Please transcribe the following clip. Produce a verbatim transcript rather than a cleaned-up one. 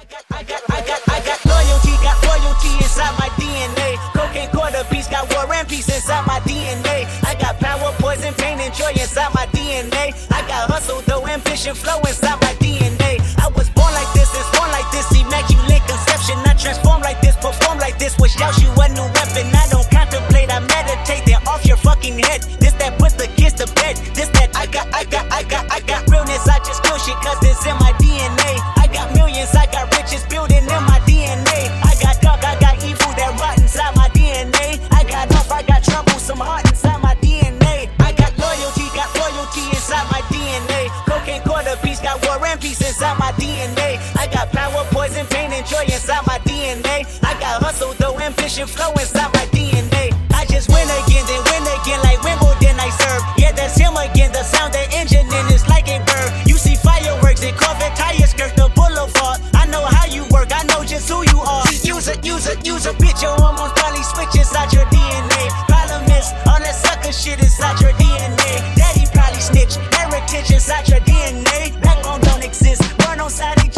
got, I got, I got, I got loyalty, got loyalty inside my D N A. Cocaine quarter piece, got war and peace inside my D N A. I got power, poison, pain, and joy inside my D N A. I got hustle, though, ambition, flow inside my D N A. I was born like this, it's born like this, immaculate conception. I transform like this, perform like this, wish out you a new weapon. I don't contemplate, I meditate, they're off your fucking head. This that put the kids to bed. This that I got, I got, I got, I got realness. I just kill shit cause it's in my D N A. I got millions, I got riches building in my D N A. I got dark, I got evil that rot inside my D N A. I got off, I got trouble, some heart inside my D N A. I got loyalty, got loyalty inside my D N A. Cocaine quarter piece, got war and peace inside my D N A. I got power, poison, pain, and joy inside my D N A. I got hustle, though, ambition, flow inside my D N A. I just win again, then win again like Wimbledon I serve. Yeah, that's him again, the sound the engine in is like a bird. You see fireworks and Corvette tires skirt the boulevard. I know how you work, I know just who you are. Use a, use a, use a bitch, your hormones probably switch inside your D N A. Problem is, all that sucker shit inside your D N A. Daddy probably snitch, heritage inside your D N A. Backbone don't exist, burn on side each